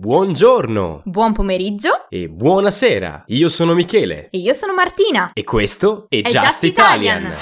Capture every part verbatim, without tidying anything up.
Buongiorno! Buon pomeriggio! E buonasera! Io sono Michele. E io sono Martina. E questo è, è Just, Just Italian. Italian.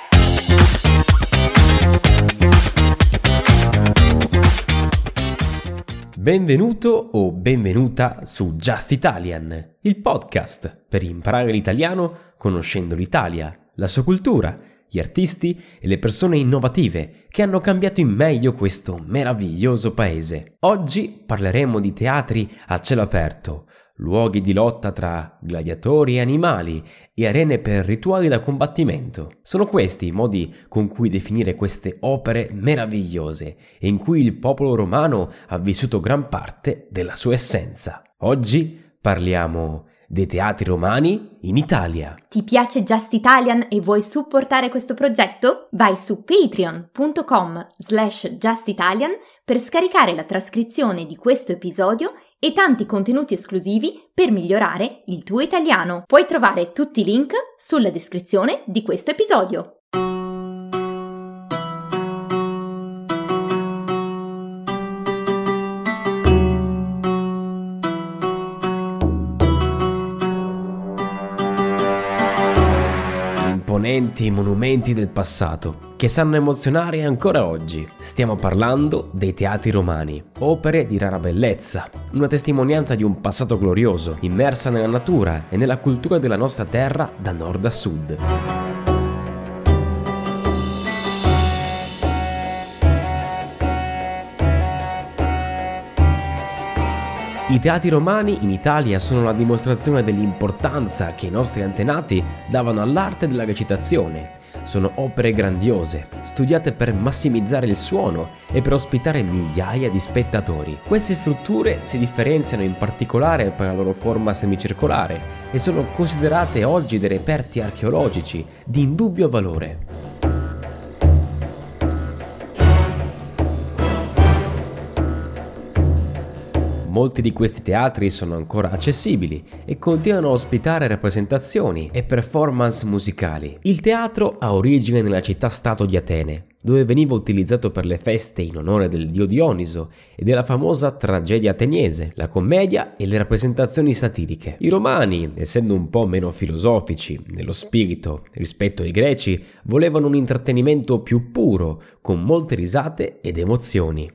Benvenuto o benvenuta su Just Italian, il podcast per imparare l'italiano conoscendo l'Italia, la sua cultura, gli artisti e le persone innovative che hanno cambiato in meglio questo meraviglioso paese. Oggi parleremo di teatri a cielo aperto, luoghi di lotta tra gladiatori e animali e arene per rituali da combattimento. Sono questi i modi con cui definire queste opere meravigliose e in cui il popolo romano ha vissuto gran parte della sua essenza. Oggi parliamo dei teatri romani in Italia. Ti piace Just Italian e vuoi supportare questo progetto? Vai su patreon.com slash justitalian per scaricare la trascrizione di questo episodio e tanti contenuti esclusivi per migliorare il tuo italiano. Puoi trovare tutti i link sulla descrizione di questo episodio. Imponenti monumenti del passato che sanno emozionare ancora oggi. Stiamo parlando dei teatri romani, opere di rara bellezza, una testimonianza di un passato glorioso, immersa nella natura e nella cultura della nostra terra da nord a sud. I teatri romani in Italia sono la dimostrazione dell'importanza che i nostri antenati davano all'arte della recitazione. Sono opere grandiose, studiate per massimizzare il suono e per ospitare migliaia di spettatori. Queste strutture si differenziano in particolare per la loro forma semicircolare e sono considerate oggi dei reperti archeologici di indubbio valore. Molti di questi teatri sono ancora accessibili e continuano a ospitare rappresentazioni e performance musicali. Il teatro ha origine nella città-stato di Atene, dove veniva utilizzato per le feste in onore del dio Dioniso e della famosa tragedia ateniese, la commedia e le rappresentazioni satiriche. I romani, essendo un po' meno filosofici nello spirito rispetto ai greci, volevano un intrattenimento più puro, con molte risate ed emozioni.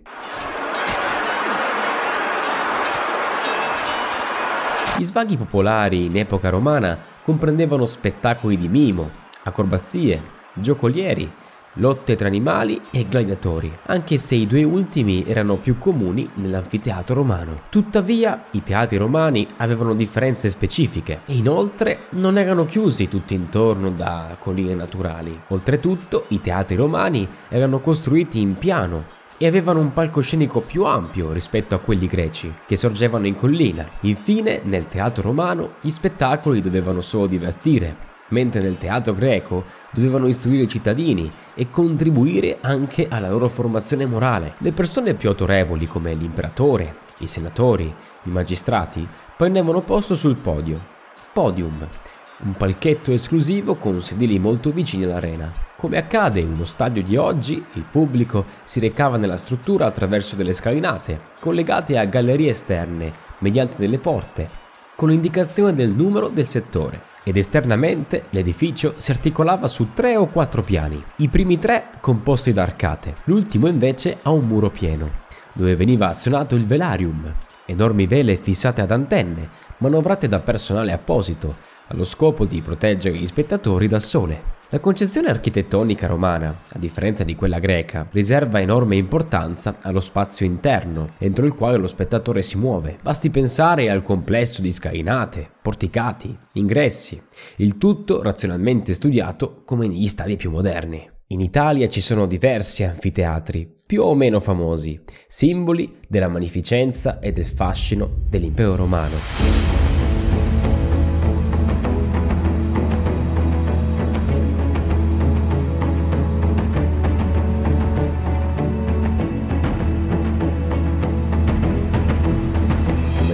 Gli svaghi popolari in epoca romana comprendevano spettacoli di mimo, acrobazie, giocolieri, lotte tra animali e gladiatori, anche se i due ultimi erano più comuni nell'anfiteatro romano. Tuttavia, i teatri romani avevano differenze specifiche e inoltre non erano chiusi tutti intorno da colline naturali. Oltretutto, i teatri romani erano costruiti in piano e avevano un palcoscenico più ampio rispetto a quelli greci, che sorgevano in collina. Infine, nel teatro romano, gli spettacoli dovevano solo divertire, mentre nel teatro greco dovevano istruire i cittadini e contribuire anche alla loro formazione morale. Le persone più autorevoli, come l'imperatore, i senatori, i magistrati, prendevano posto sul podio. Podium, un palchetto esclusivo con sedili molto vicini all'arena. Come accade in uno stadio di oggi, il pubblico si recava nella struttura attraverso delle scalinate, collegate a gallerie esterne, mediante delle porte, con l'indicazione del numero del settore. Ed esternamente l'edificio si articolava su tre o quattro piani, i primi tre composti da arcate, l'ultimo invece ha un muro pieno, dove veniva azionato il velarium, enormi vele fissate ad antenne, manovrate da personale apposito, allo scopo di proteggere gli spettatori dal sole. La concezione architettonica romana, a differenza di quella greca, riserva enorme importanza allo spazio interno, entro il quale lo spettatore si muove. Basti pensare al complesso di scalinate, porticati, ingressi, il tutto razionalmente studiato come negli stadi più moderni. In Italia ci sono diversi anfiteatri, più o meno famosi, simboli della magnificenza e del fascino dell'impero romano.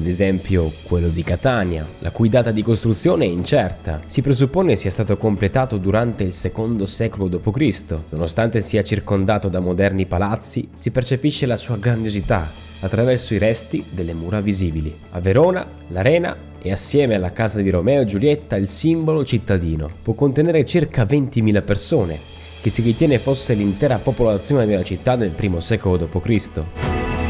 ad esempio quello di Catania, la cui data di costruzione è incerta. Si presuppone sia stato completato durante il secondo secolo dopo Cristo. Nonostante sia circondato da moderni palazzi, si percepisce la sua grandiosità attraverso i resti delle mura visibili. A Verona, l'Arena è assieme alla casa di Romeo e Giulietta il simbolo cittadino. Può contenere circa ventimila persone, che si ritiene fosse l'intera popolazione della città nel primo secolo dopo Cristo.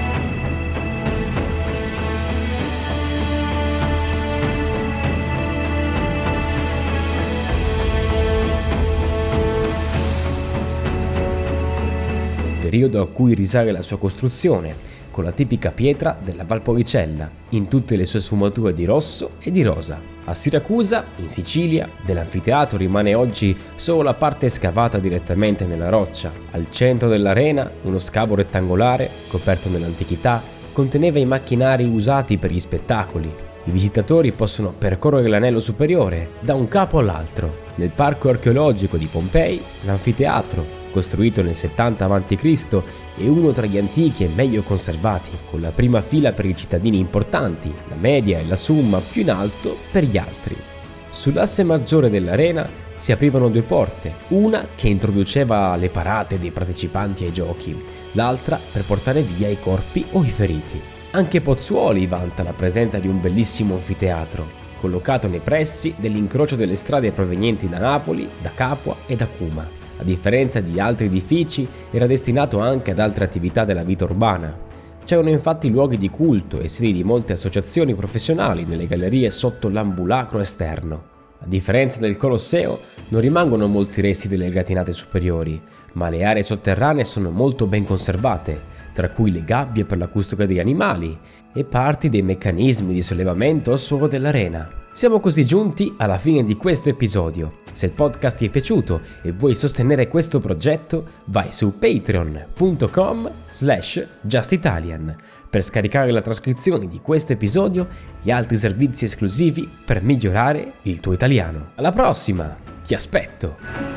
Periodo a cui risale la sua costruzione, con la tipica pietra della Valpolicella, in tutte le sue sfumature di rosso e di rosa. A Siracusa, in Sicilia, dell'anfiteatro rimane oggi solo la parte scavata direttamente nella roccia. Al centro dell'arena, uno scavo rettangolare, coperto nell'antichità, conteneva i macchinari usati per gli spettacoli. I visitatori possono percorrere l'anello superiore da un capo all'altro. Nel parco archeologico di Pompei, l'anfiteatro, costruito nel settanta avanti Cristo, è uno tra gli antichi e meglio conservati, con la prima fila per i cittadini importanti, la media e la summa più in alto per gli altri. Sull'asse maggiore dell'arena si aprivano due porte, una che introduceva le parate dei partecipanti ai giochi, l'altra per portare via i corpi o i feriti. Anche Pozzuoli vanta la presenza di un bellissimo anfiteatro, collocato nei pressi dell'incrocio delle strade provenienti da Napoli, da Capua e da Cuma. A differenza di altri edifici, era destinato anche ad altre attività della vita urbana. C'erano infatti luoghi di culto e sedi di molte associazioni professionali nelle gallerie sotto l'ambulacro esterno. A differenza del Colosseo, non rimangono molti resti delle gratinate superiori, ma le aree sotterranee sono molto ben conservate, tra cui le gabbie per la custodia degli animali e parti dei meccanismi di sollevamento al suolo dell'arena. Siamo così giunti alla fine di questo episodio. Se il podcast ti è piaciuto e vuoi sostenere questo progetto, vai su patreon punto com slash justitalian per scaricare la trascrizione di questo episodio e altri servizi esclusivi per migliorare il tuo italiano. Alla prossima! Ti aspetto!